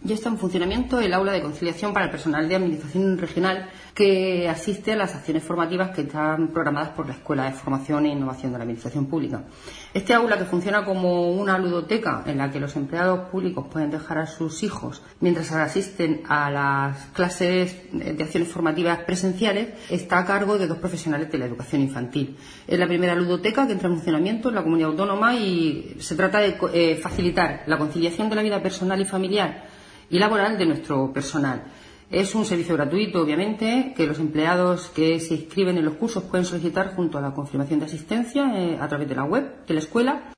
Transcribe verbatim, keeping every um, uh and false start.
Ya está en funcionamiento el aula de conciliación para el personal de Administración Regional que asiste a las acciones formativas que están programadas por la Escuela de Formación e Innovación de la Administración Pública. Este aula, que funciona como una ludoteca en la que los empleados públicos pueden dejar a sus hijos mientras asisten a las clases de acciones formativas presenciales, está a cargo de dos profesionales de la educación infantil. Es la primera ludoteca que entra en funcionamiento en la comunidad autónoma y se trata de eh, facilitar la conciliación de la vida personal y familiar y laboral de nuestro personal. Es un servicio gratuito, obviamente, que los empleados que se inscriben en los cursos pueden solicitar junto a la confirmación de asistencia eh, a través de la web de la escuela.